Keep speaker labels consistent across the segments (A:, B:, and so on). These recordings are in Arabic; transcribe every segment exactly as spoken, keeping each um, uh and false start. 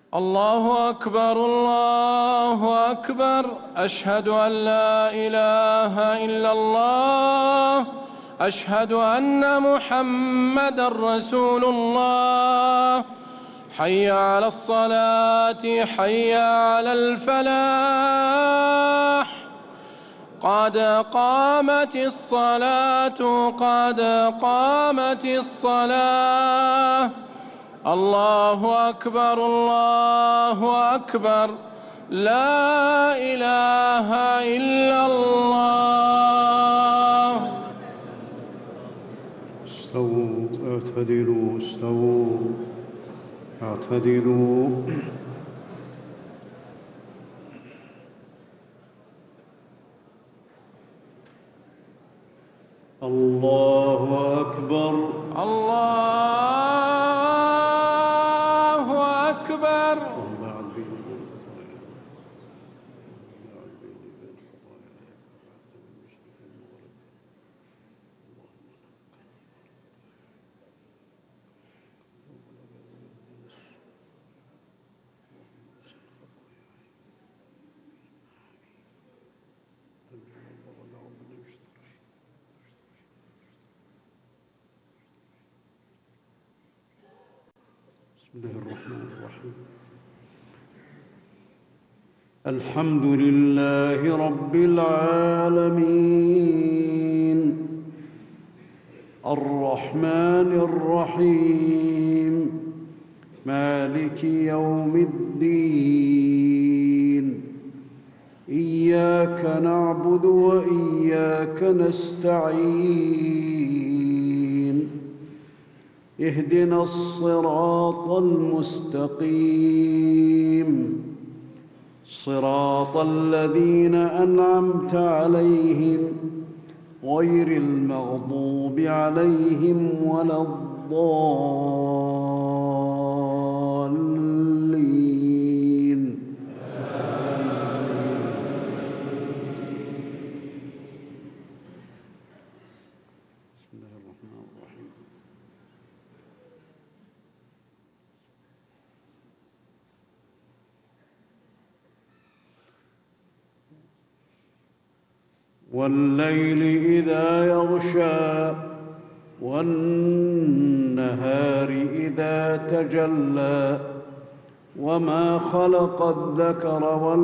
A: الله أكبر الله أكبر. أشهد أن لا إله إلا الله. أشهد أن محمدًا رسول الله. حي على الصلاة حي على الفلاح. قد قامت الصلاة قد قامت الصلاة. الله أكبر الله أكبر. لا إله إلا الله.
B: استووا اعتدلوا استووا اعتدلوا. الله أكبر
A: الله أكبر.
B: بسم الله الرحمن الرحيم. الحمد لله رب العالمين الرحمن الرحيم مالك يوم الدين. إياك نعبد وإياك نستعين. اهدنا الصراط المستقيم صراط الذين أنعمت عليهم غير المغضوب عليهم ولا الضالين. بسم الله الرحمن الرحيم. والليل إذا يغشى والنهار إذا تجلى وما خلق الذكر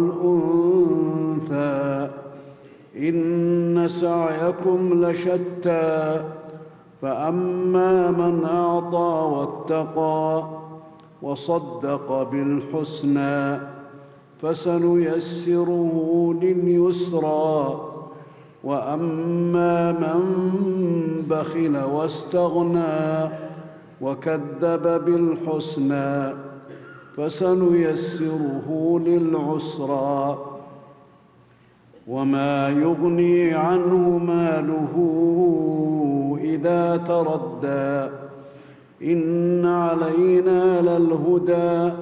B: والأنثى إن سعيكم لشتى. فأما من أعطى واتقى وصدق بالحسنى فسنيسره لليسرى. وأما من بخل واستغنى وكذب بالحسنى فسنيسره للعسرى. وما يغني عنه ماله إذا تردى. إن علينا للهدى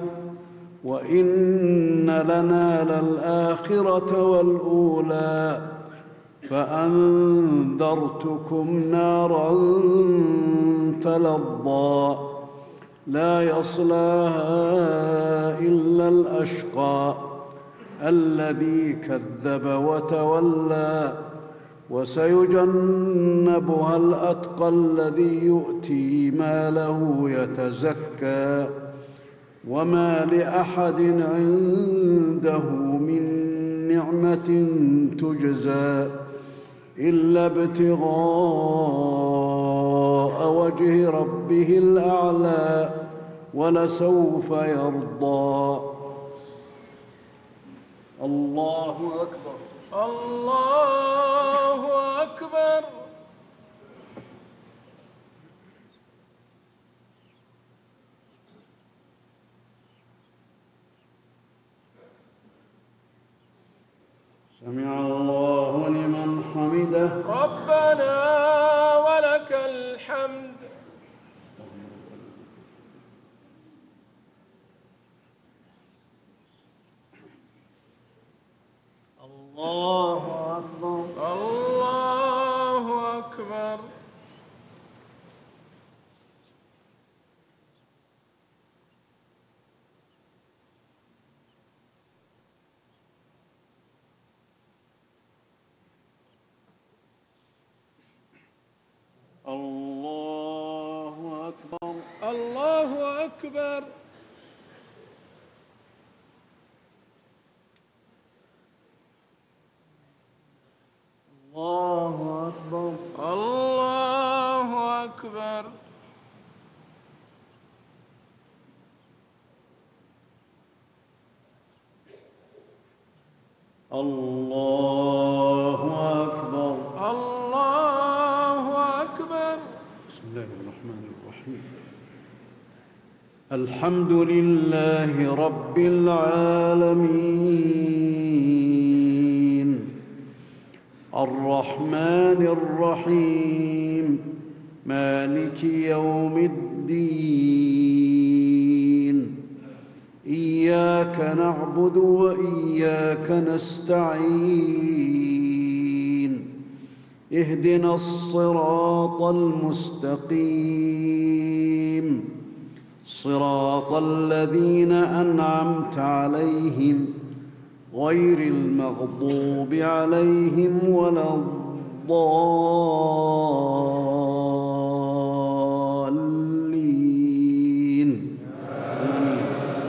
B: وإن لنا للآخرة والأولى. فأنذرتكم نارا تلظى لا يصلاها إلا الأشقى الذي كذب وتولى. وسيجنبها الأتقى الذي يؤتي ماله يتزكى. وما لأحد عنده من نعمة تجزى إلا ابتغاء وجه ربه الأعلى ولسوف يرضى. الله أكبر
A: الله أكبر.
B: سمع الله لمن حمده.
A: ربنا ولك الحمد.
B: الله أكبر
A: الله أكبر.
B: الله أكبر.
A: الله أكبر.
B: الله أكبر.
A: الله أكبر.
B: الله أكبر.
A: الله أكبر.
B: بسم الله الرحمن الرحيم. الحمد لله رب العالمين الرحمن الرحيم مالك يوم الدين إياك نعبد وإياك نستعين اهدنا الصراط المستقيم صراط الذين أنعمت عليهم غير المغضوب عليهم ولا الضالين آمين.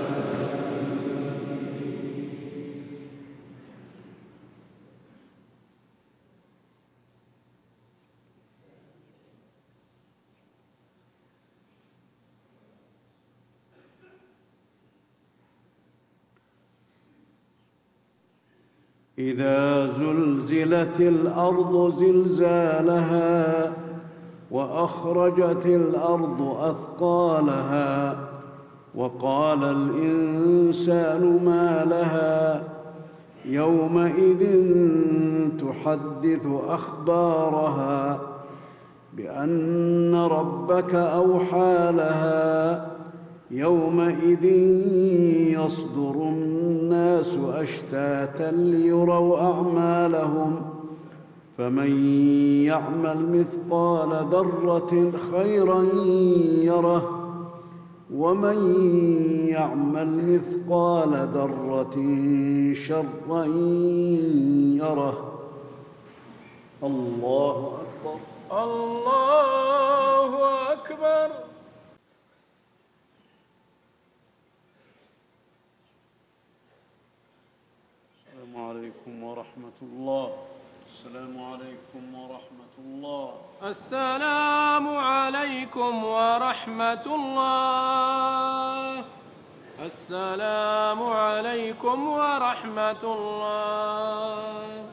B: إذا زلزلت الأرض زلزالها وأخرجت الأرض أثقالها وقال الإنسان ما لها يومئذ تحدث أخبارها بأن ربك أوحى لها يومئذ يصدر الناس أشتاتا ليروا أعمالهم فمن يعمل مثقال ذرة خيرا يره ومن يعمل مثقال ذرة شرا يره. الله أكبر.
A: الله أكبر.
B: السلام عليكم ورحمة الله. السلام عليكم ورحمة الله.
A: السلام عليكم ورحمة الله. السلام عليكم ورحمة الله.